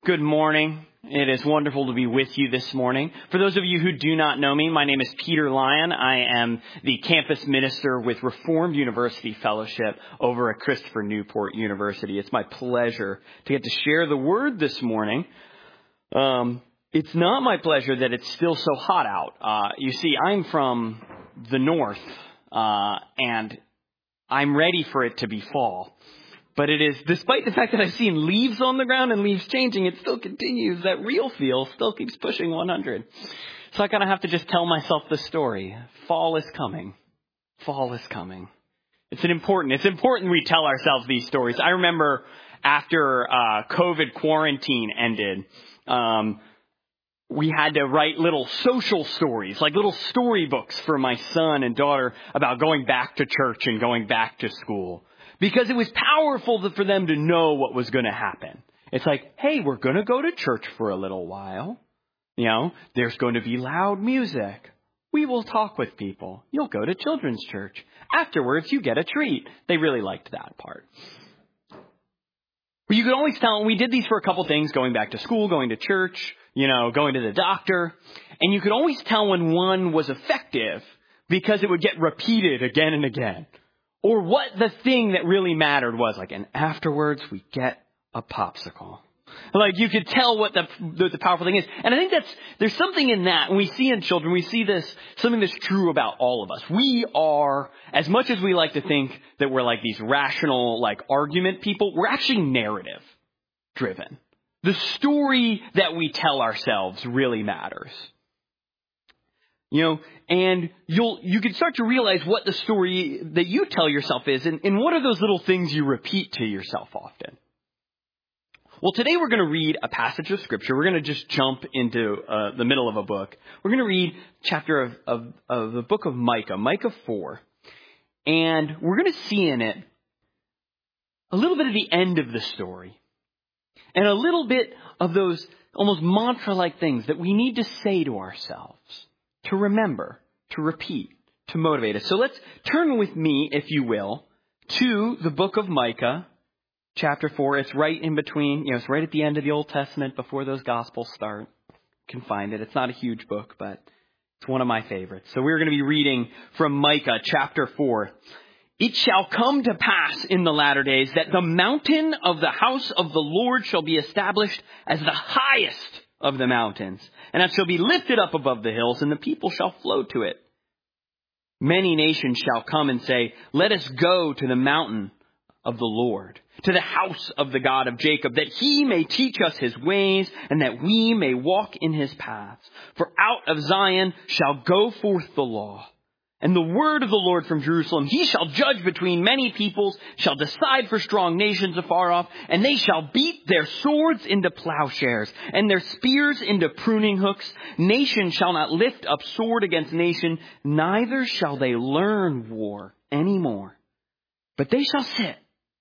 Good morning. It is wonderful to be with you this morning. For those of you who do not know me, my name is Peter Lyon. I am the campus minister with Reformed University Fellowship over at Christopher Newport University. It's my pleasure to get to share the word this morning. It's not my pleasure that it's still so hot out. You see, I'm from the north, and I'm ready for it to be fall. But it is, despite the fact that I've seen leaves on the ground and leaves changing, it still continues. That real feel still keeps pushing 100. So I kind of have to just tell myself the story. Fall is coming. Fall is coming. It's important we tell ourselves these stories. I remember after COVID quarantine ended, we had to write little social stories, like little storybooks for my son and daughter about going back to church and going back to school. Because it was powerful for them to know what was going to happen. It's like, hey, we're going to go to church for a little while. You know, there's going to be loud music. We will talk with people. You'll go to children's church. Afterwards, you get a treat. They really liked that part. But you could always tell, and we did these for a couple things, going back to school, going to church, going to the doctor. And you could always tell when one was effective because it would get repeated again and again. Or what the thing that really mattered was, like, and afterwards we get a popsicle. Like, you could tell what the powerful thing is. And I think there's something in that. When we see in children, we see this, something that's true about all of us. We are, as much as we like to think that we're like these rational, like, argument people, we're actually narrative driven. The story that we tell ourselves really matters. And you can start to realize what the story that you tell yourself is, and what are those little things you repeat to yourself often. Well, today we're going to read a passage of Scripture. We're going to just jump into the middle of a book. We're going to read chapter of the book of Micah, Micah 4. And we're going to see in it a little bit of the end of the story. And a little bit of those almost mantra-like things that we need to say to ourselves. To remember, to repeat, to motivate us. So let's turn with me, if you will, to the book of Micah, chapter 4. It's right in between, it's right at the end of the Old Testament before those Gospels start. You can find it. It's not a huge book, but it's one of my favorites. So we're going to be reading from Micah, chapter 4. It shall come to pass in the latter days that the mountain of the house of the Lord shall be established as the highest of the mountains, and it shall be lifted up above the hills, and the people shall flow to it. Many nations shall come and say, let us go to the mountain of the Lord, to the house of the God of Jacob, that he may teach us his ways, and that we may walk in his paths. For out of Zion shall go forth the law, and the word of the Lord from Jerusalem. He shall judge between many peoples, shall decide for strong nations afar off, and they shall beat their swords into plowshares, and their spears into pruning hooks. Nation shall not lift up sword against nation, neither shall they learn war anymore. But they shall sit,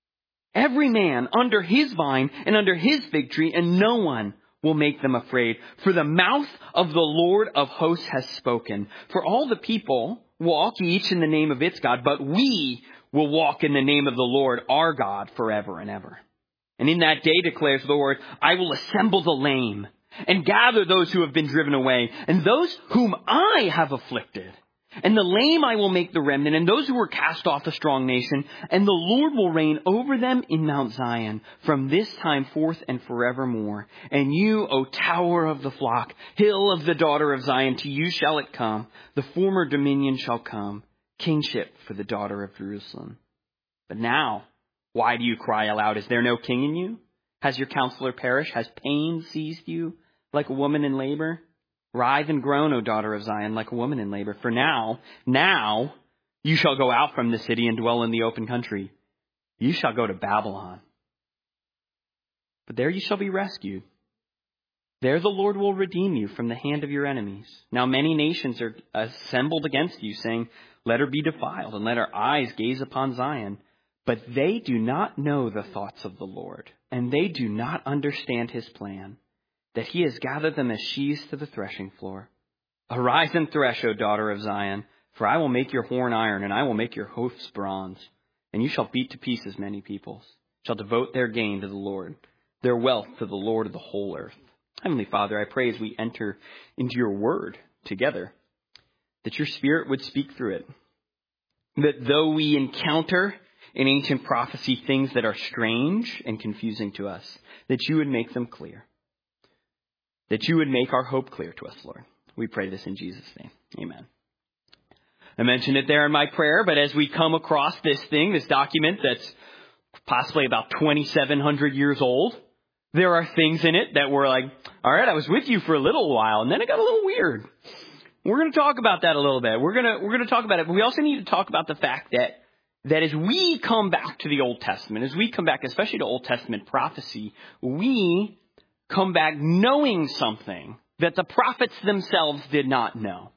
every man under his vine and under his fig tree, and no one will make them afraid. For the mouth of the Lord of hosts has spoken. For all the people walk each in the name of its God, but we will walk in the name of the Lord our God forever and ever. And in that day, declares the Lord, I will assemble the lame and gather those who have been driven away, and those whom I have afflicted. And the lame I will make the remnant, and those who were cast off a strong nation, and the Lord will reign over them in Mount Zion from this time forth and forevermore. And you, O tower of the flock, hill of the daughter of Zion, to you shall it come. The former dominion shall come, kingship for the daughter of Jerusalem. But now, why do you cry aloud? Is there no king in you? Has your counselor perished? Has pain seized you like a woman in labor? Writhe and groan, O daughter of Zion, like a woman in labor. For now you shall go out from the city and dwell in the open country. You shall go to Babylon. But there you shall be rescued. There the Lord will redeem you from the hand of your enemies. Now many nations are assembled against you, saying, let her be defiled, and let her eyes gaze upon Zion. But they do not know the thoughts of the Lord, and they do not understand his plan, that he has gathered them as sheaves to the threshing floor. Arise and thresh, O daughter of Zion, for I will make your horn iron, and I will make your hoofs bronze. And you shall beat to pieces many peoples, shall devote their gain to the Lord. their wealth to the Lord of the whole earth. Heavenly Father, I pray as we enter into your word together, that your Spirit would speak through it. That though we encounter in ancient prophecy things that are strange and confusing to us, that you would make them clear. That you would make our hope clear to us, Lord. We pray this in Jesus' name. Amen. I mentioned it there in my prayer, but as we come across this document that's possibly about 2,700 years old, there are things in it that were like, all right, I was with you for a little while, and then it got a little weird. We're going to talk about that a little bit. We're going to talk about it, but we also need to talk about the fact that as we come back to the Old Testament, as we come back, especially to Old Testament prophecy, we come back knowing something that the prophets themselves did not know.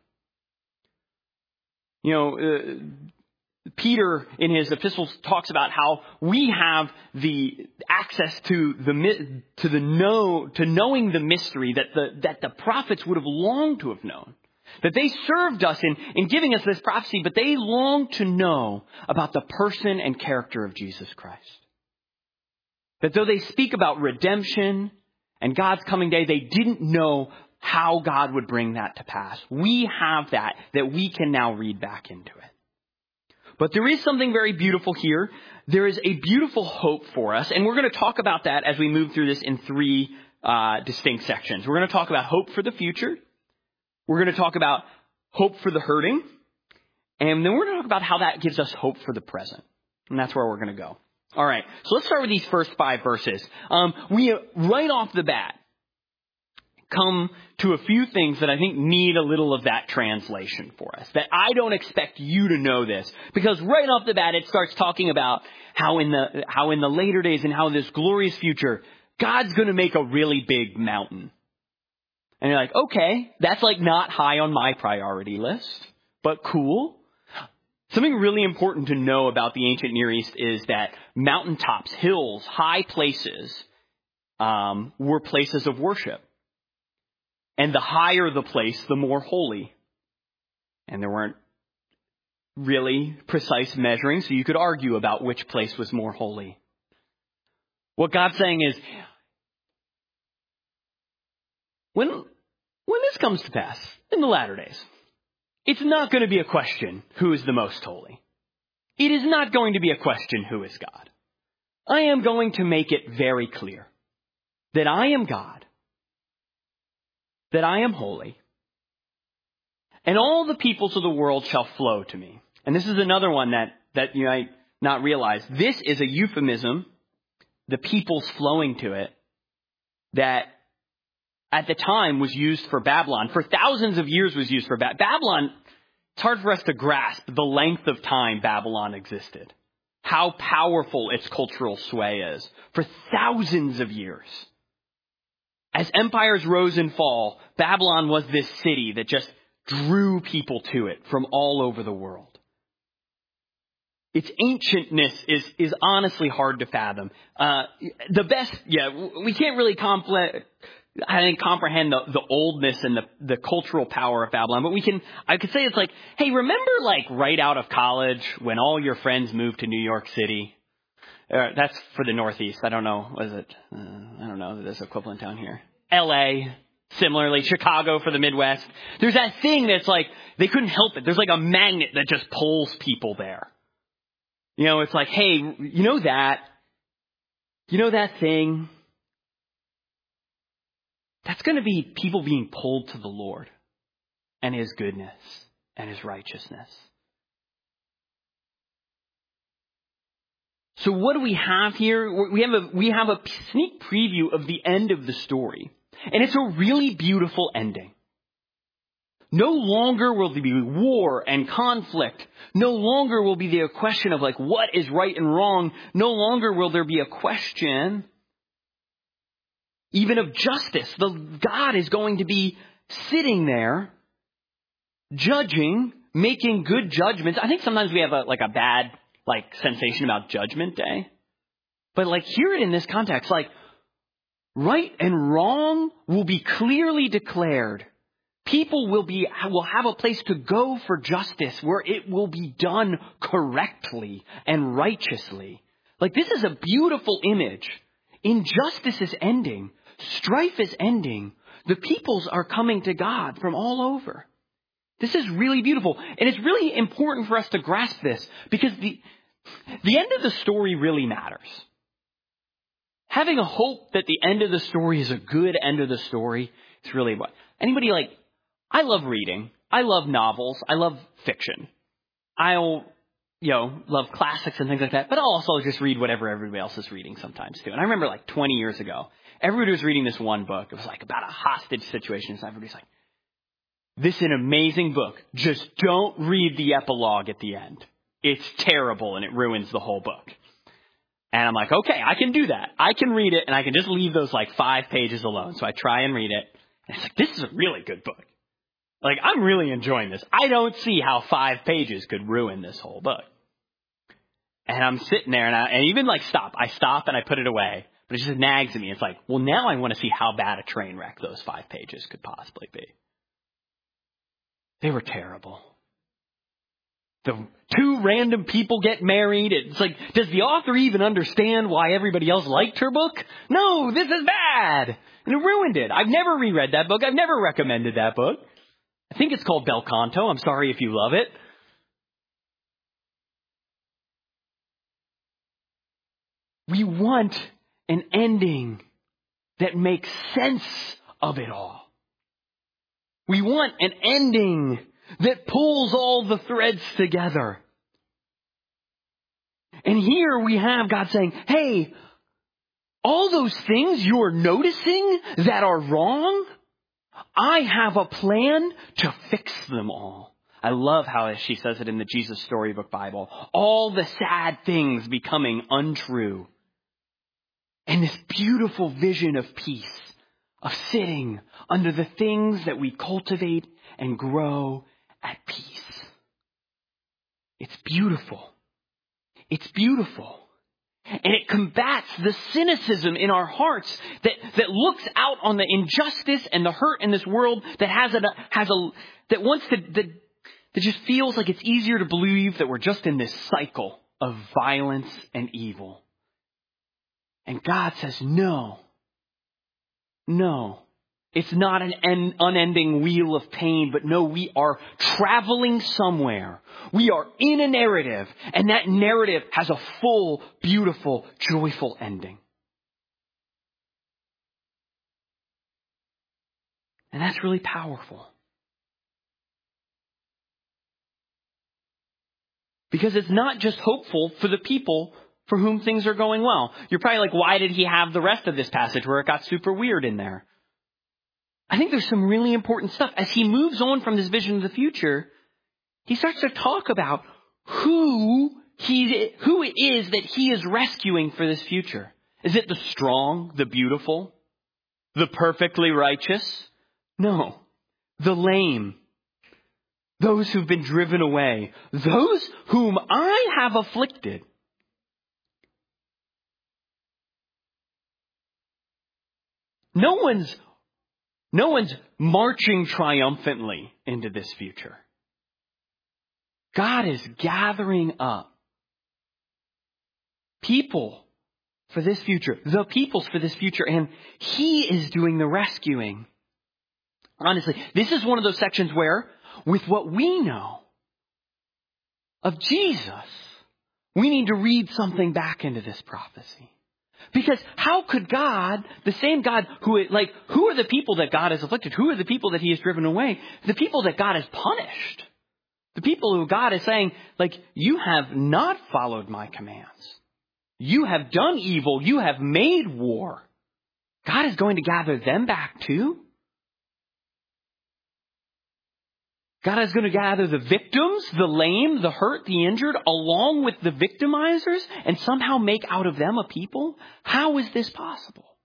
You know, Peter in his epistles talks about how we have the access to knowing the mystery that the prophets would have longed to have known. That they served us in giving us this prophecy, but they longed to know about the person and character of Jesus Christ. That though they speak about redemption and God's coming day, they didn't know how God would bring that to pass. We have that we can now read back into it. But there is something very beautiful here. There is a beautiful hope for us, and we're going to talk about that as we move through this in three distinct sections. We're going to talk about hope for the future. We're going to talk about hope for the hurting. And then we're going to talk about how that gives us hope for the present. And that's where we're going to go. All right. So let's start with these first 5 verses. We, right off the bat, come to a few things that I think need a little of that translation for us. That I don't expect you to know this. Because right off the bat, it starts talking about how in the later days and how this glorious future, God's going to make a really big mountain. And you're like, okay, that's like not high on my priority list, but cool. Something really important to know about the ancient Near East is that mountaintops, hills, high places were places of worship. And the higher the place, the more holy. And there weren't really precise measuring, so you could argue about which place was more holy. What God's saying is, when this comes to pass in the latter days, it's not going to be a question, who is the most holy? It is not going to be a question, who is God? I am going to make it very clear that I am God, that I am holy, and all the peoples of the world shall flow to me. And this is another one that you might not realize. This is a euphemism, the peoples flowing to it, that at the time was used for Babylon. For thousands of years was used for Babylon. It's hard for us to grasp the length of time Babylon existed. How powerful its cultural sway is. For thousands of years. As empires rose and fall, Babylon was this city that just drew people to it from all over the world. Its ancientness is honestly hard to fathom. We can't really comprehend the oldness and the cultural power of Babylon, but I could say it's like, hey, remember like right out of college when all your friends moved to New York City? That's for the Northeast. I don't know. Was it? I don't know. There's equivalent down here. LA. Similarly, Chicago for the Midwest. There's that thing that's like, they couldn't help it. There's like a magnet that just pulls people there. You know, it's like, hey, you know that thing? That's going to be people being pulled to the Lord and His goodness and His righteousness. So what do we have here? We have a sneak preview of the end of the story. And it's a really beautiful ending. No longer will there be war and conflict. No longer will be there a question of like what is right and wrong. No longer will there be a question even of justice. God is going to be sitting there judging, making good judgments. I think sometimes we have a bad sensation about Judgment Day. But hear it in this context, right and wrong will be clearly declared. People will have a place to go for justice where it will be done correctly and righteously. This is a beautiful image. Injustice is ending. Strife is ending. The peoples are coming to God from all over. This is really beautiful. And it's really important for us to grasp this because the end of the story really matters. Having a hope that the end of the story is a good end of the story, it's really what. Anybody I love reading. I love novels. I love fiction. I'll, love classics and things like that. But I'll also just read whatever everybody else is reading sometimes too. And I remember 20 years ago, everybody was reading this one book. It was about a hostage situation. So everybody's like, this is an amazing book. Just don't read the epilogue at the end. It's terrible and it ruins the whole book. And I'm like, okay, I can do that. I can read it and I can just leave those 5 pages alone. So I try and read it. And it's this is a really good book. I'm really enjoying this. I don't see how 5 pages could ruin this whole book. And I'm sitting there and I even stop. I stop and I put it away. But it just nags at me. It's well, now I want to see how bad a train wreck those 5 pages could possibly be. They were terrible. The 2 random people get married. It's does the author even understand why everybody else liked her book? No, this is bad. And it ruined it. I've never reread that book. I've never recommended that book. I think it's called Bel Canto. I'm sorry if you love it. We want an ending that makes sense of it all. We want an ending that pulls all the threads together. And here we have God saying, hey, all those things you're noticing that are wrong, I have a plan to fix them all. I love how she says it in the Jesus Storybook Bible. All the sad things becoming untrue. And this beautiful vision of peace, of sitting under the things that we cultivate and grow at peace. It's beautiful. It's beautiful. And it combats the cynicism in our hearts that looks out on the injustice and the hurt in this world that just feels like it's easier to believe that we're just in this cycle of violence and evil. And God says, no. It's not an unending wheel of pain, but no, we are traveling somewhere. We are in a narrative, and that narrative has a full, beautiful, joyful ending. And that's really powerful. Because it's not just hopeful for the people for whom things are going well. You're probably why did he have the rest of this passage where it got super weird in there? I think there's some really important stuff. As he moves on from this vision of the future, he starts to talk about who it is that he is rescuing for this future. Is it the strong, the beautiful, the perfectly righteous? No. The lame. Those who've been driven away. Those whom I have afflicted. No one's marching triumphantly into this future. God is gathering up people for this future, the peoples for this future, and he is doing the rescuing. Honestly, this is one of those sections where, with what we know of Jesus, we need to read something back into this prophecy. Because how could God, the same God who are the people that God has afflicted? Who are the people that he has driven away? The people that God has punished. The people who God is saying, you have not followed my commands. You have done evil. You have made war. God is going to gather them back too. God is going to gather the victims, the lame, the hurt, the injured, along with the victimizers, and somehow make out of them a people? How is this possible?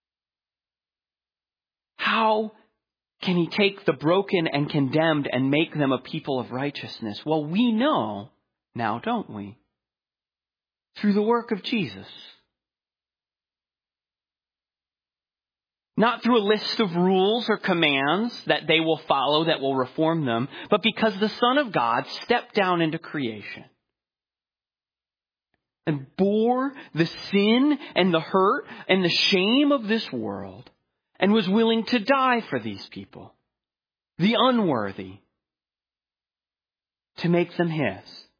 How can he take the broken and condemned and make them a people of righteousness? Well, we know now, don't we? Through the work of Jesus. Not through a list of rules or commands that they will follow that will reform them, but because the Son of God stepped down into creation. and bore the sin and the hurt and the shame of this world and was willing to die for these people, the unworthy, to make them his.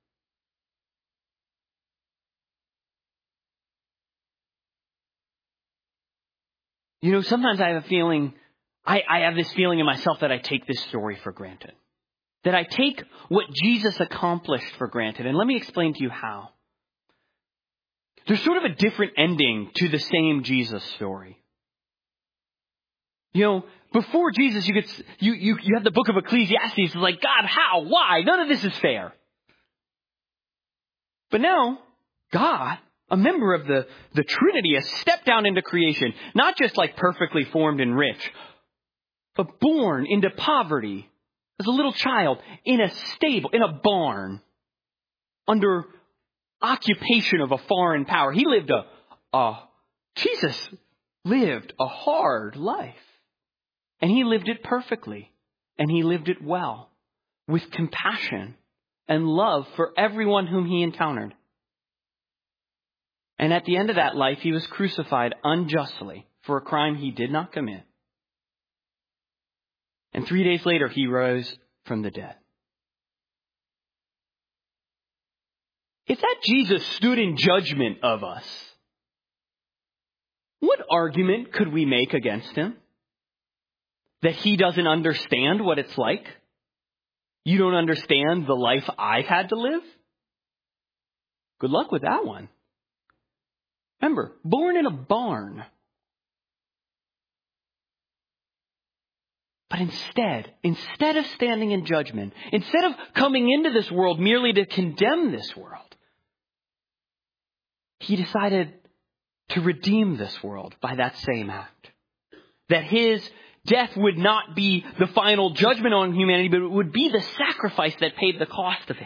You know, sometimes I have a feeling, I have this feeling in myself that I take this story for granted. That I take what Jesus accomplished for granted. And let me explain to you how. There's sort of a different ending to the same Jesus story. You know, before Jesus, you have the book of Ecclesiastes. It's like, God, how? Why? None of this is fair. But now, God, a member of the Trinity, has stepped down into creation. Not just like perfectly formed and rich, but born into poverty as a little child in a stable, in a barn, under occupation of a foreign power. Jesus lived a hard life. And he lived it perfectly. And he lived it well, with compassion and love for everyone whom he encountered. And at the end of that life, he was crucified unjustly for a crime he did not commit. And 3 days later, he rose from the dead. If that Jesus stood in judgment of us, what argument could we make against him? That he doesn't understand what it's like? You don't understand the life I've had to live? Good luck with that one. Remember, born in a barn. But instead of standing in judgment, instead of coming into this world merely to condemn this world, he decided to redeem this world by that same act. That his death would not be the final judgment on humanity, but it would be the sacrifice that paid the cost of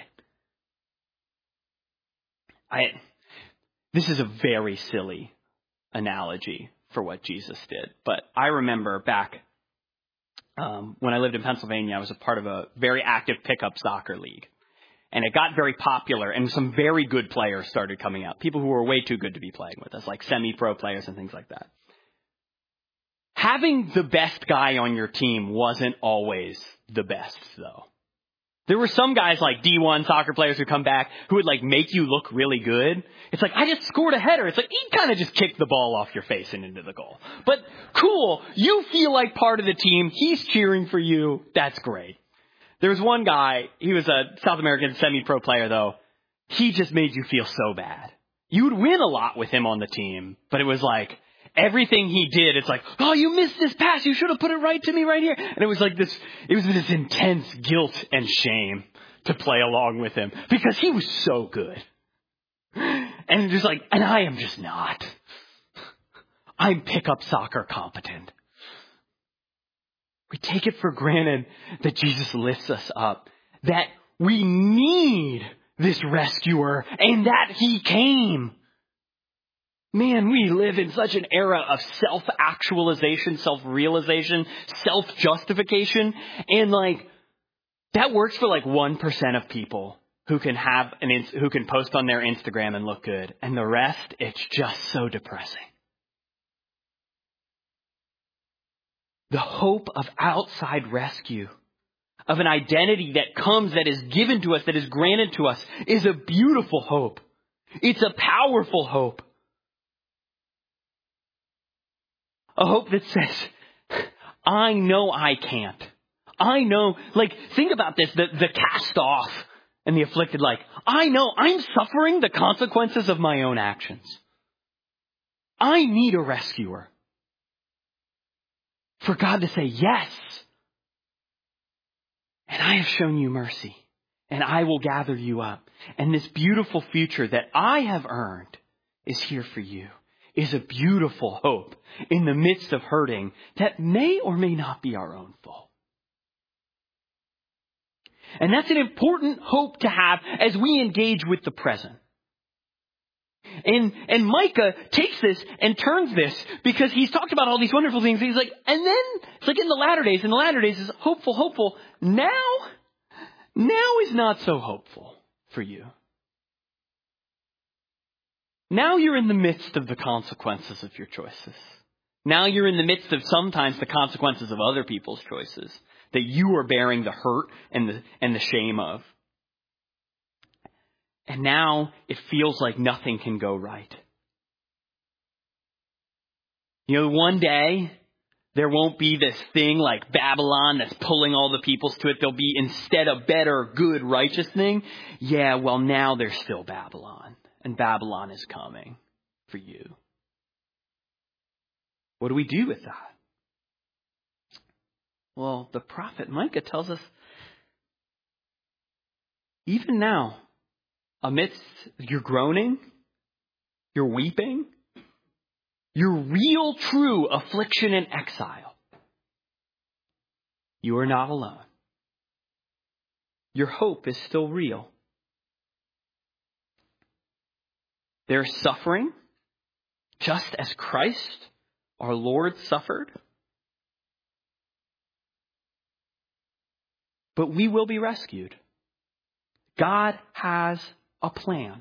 it. This is a very silly analogy for what Jesus did. But I remember back when I lived in Pennsylvania, I was a part of a very active pickup soccer league. And it got very popular, and some very good players started coming out. People who were way too good to be playing with us, like semi-pro players and things like that. Having the best guy on your team wasn't always the best, though. There were some guys like D1 soccer players who come back who would like make you look really good. It's like, I just scored a header. It's like, he kind of just kicked the ball off your face and into the goal. But cool, you feel like part of the team. He's cheering for you. That's great. There was one guy, he was a South American semi-pro player though. He just made you feel so bad. You would win a lot with him on the team, but it was like, everything he did, it's like, oh, you missed this pass. You should have put it right to me right here. And it was like this intense guilt and shame to play along with him because he was so good. And just like, and I am just not. I'm pickup soccer competent. We take it for granted that Jesus lifts us up, that we need this rescuer and that he came. Man, we live in such an era of self-actualization, self-realization, self-justification. And like, that works for like 1% of people who can who can post on their Instagram and look good. And the rest, it's just so depressing. The hope of outside rescue, of an identity that comes, that is given to us, that is granted to us, is a beautiful hope. It's a powerful hope. A hope that says, I know I can't. I know, like, think about this, the cast off and the afflicted, like, I know I'm suffering the consequences of my own actions. I need a rescuer. For God to say, yes. And I have shown you mercy. And I will gather you up. And this beautiful future that I have earned is here for you. Is a beautiful hope in the midst of hurting that may or may not be our own fault. And that's an important hope to have as we engage with the present. And Micah takes this and turns this because he's talked about all these wonderful things. He's like, and then it's like in the latter days is hopeful. Now is not so hopeful for you. Now you're in the midst of the consequences of your choices. Now you're in the midst of sometimes the consequences of other people's choices that you are bearing the hurt and the shame of. And now it feels like nothing can go right. You know, one day there won't be this thing like Babylon that's pulling all the peoples to it. There'll be instead a better, good, righteous thing. Yeah, well, now there's still Babylon. And Babylon is coming for you. What do we do with that? Well, the prophet Micah tells us, even now, amidst your groaning, your weeping, your real, true affliction and exile, you are not alone. Your hope is still real. There's suffering, just as Christ, our Lord, suffered. But we will be rescued. God has a plan.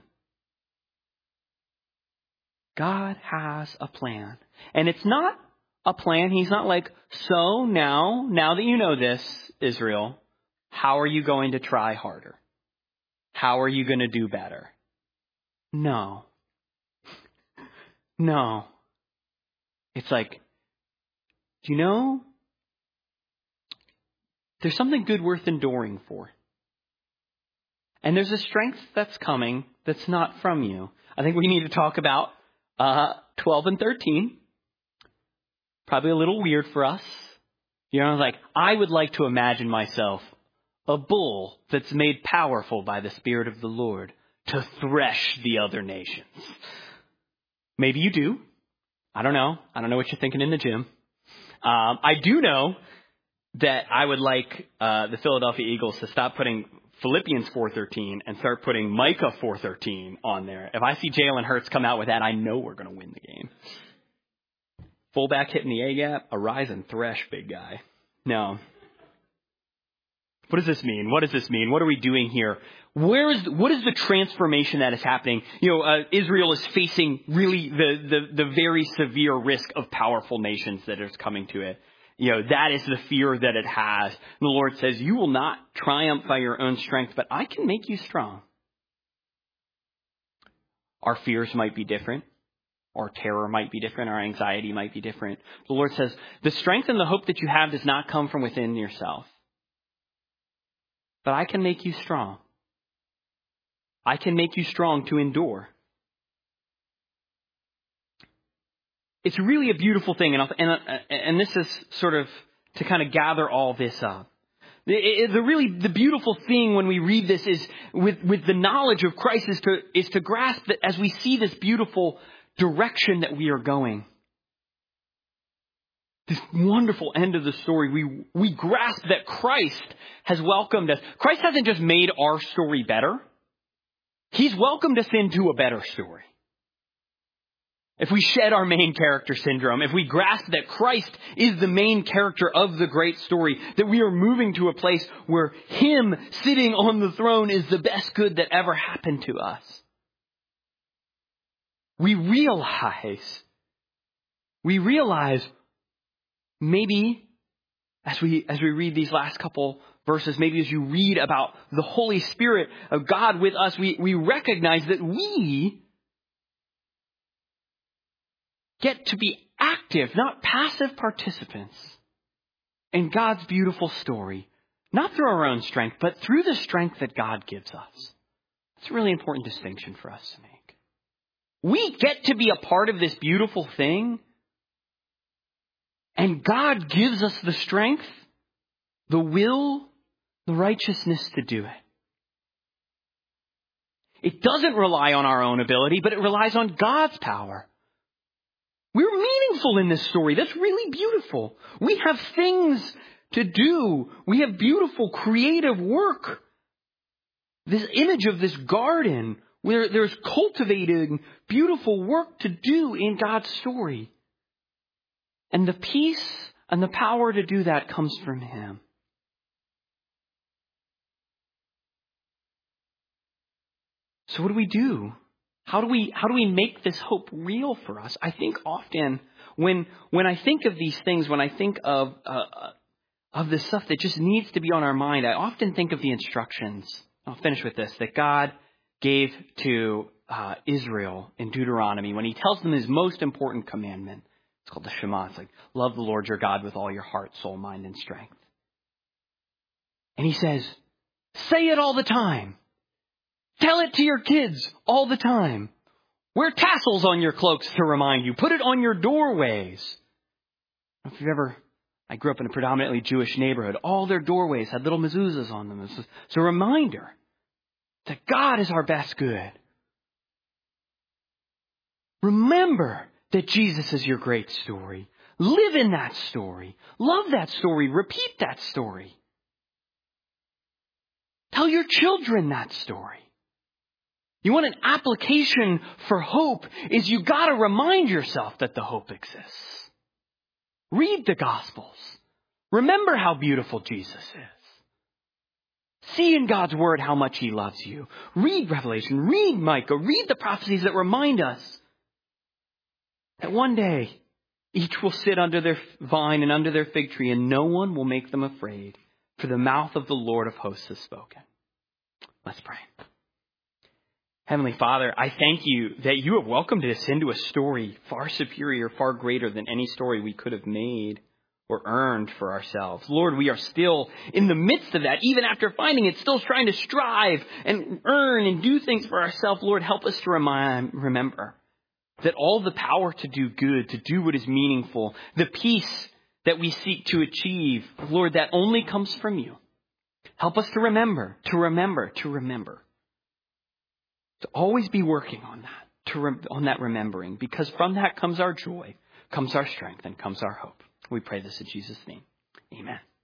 God has a plan. And it's not a plan. He's not like, so now that you know this, Israel, how are you going to try harder? How are you going to do better? No. It's like, do you know, there's something good worth enduring for. And there's a strength that's coming that's not from you. I think we need to talk about 12 and 13. Probably a little weird for us. You know, like, I would like to imagine myself a bull that's made powerful by the Spirit of the Lord to thresh the other nations. Maybe you do. I don't know. I don't know what you're thinking in the gym. I do know that I would like the Philadelphia Eagles to stop putting Philippians 4:13 and start putting Micah 4:13 on there. If I see Jalen Hurts come out with that, I know we're going to win the game. Fullback hitting the A-gap, arise and thresh, big guy. No. What does this mean? What are we doing here? What is the transformation that is happening? You know, Israel is facing really the very severe risk of powerful nations that is coming to it. You know, that is the fear that it has. And the Lord says, you will not triumph by your own strength, but I can make you strong. Our fears might be different. Our terror might be different. Our anxiety might be different. The Lord says, the strength and the hope that you have does not come from within yourself. But I can make you strong. I can make you strong to endure. It's really a beautiful thing. And this is sort of to kind of gather all this up. The beautiful thing when we read this is with the knowledge of Christ is to grasp that as we see this beautiful direction that we are going. This wonderful end of the story, we grasp that Christ has welcomed us. Christ hasn't just made our story better. He's welcomed us into a better story. If we shed our main character syndrome, if we grasp that Christ is the main character of the great story, that we are moving to a place where Him sitting on the throne is the best good that ever happened to us. We realize maybe as we read these last couple verses, maybe as you read about the Holy Spirit of God with us, we recognize that we get to be active, not passive participants in God's beautiful story, not through our own strength, but through the strength that God gives us. It's a really important distinction for us to make. We get to be a part of this beautiful thing, and God gives us the strength, the will, the righteousness to do it. It doesn't rely on our own ability, but it relies on God's power. We're meaningful in this story. That's really beautiful. We have things to do. We have beautiful creative work. This image of this garden where there's cultivating beautiful work to do in God's story. And the peace and the power to do that comes from Him. So what do we do How do we make this hope real for us? I think often when I think of these things, when I think of the stuff that just needs to be on our mind, I often think of the instructions. I'll finish with this, that God gave to Israel in Deuteronomy when he tells them his most important commandment. It's called the Shema. It's like, love the Lord your God with all your heart, soul, mind, and strength. And he says, say it all the time. Tell it to your kids all the time. Wear tassels on your cloaks to remind you. Put it on your doorways. If you've ever, I grew up in a predominantly Jewish neighborhood. All their doorways had little mezuzahs on them. It's a reminder that God is our best good. Remember that Jesus is your great story. Live in that story. Love that story. Repeat that story. Tell your children that story. You want an application for hope is you got to remind yourself that the hope exists. Read the Gospels. Remember how beautiful Jesus is. See in God's Word how much He loves you. Read Revelation. Read Micah. Read the prophecies that remind us that one day each will sit under their vine and under their fig tree and no one will make them afraid, for the mouth of the Lord of hosts has spoken. Let's pray. Heavenly Father, I thank you that you have welcomed us into a story far superior, far greater than any story we could have made or earned for ourselves. Lord, we are still in the midst of that. Even after finding it, still trying to strive and earn and do things for ourselves. Lord, help us to remember that all the power to do good, to do what is meaningful, the peace that we seek to achieve, Lord, that only comes from you. Help us to remember. To always be working on that, on that remembering, because from that comes our joy, comes our strength, and comes our hope. We pray this in Jesus' name. Amen.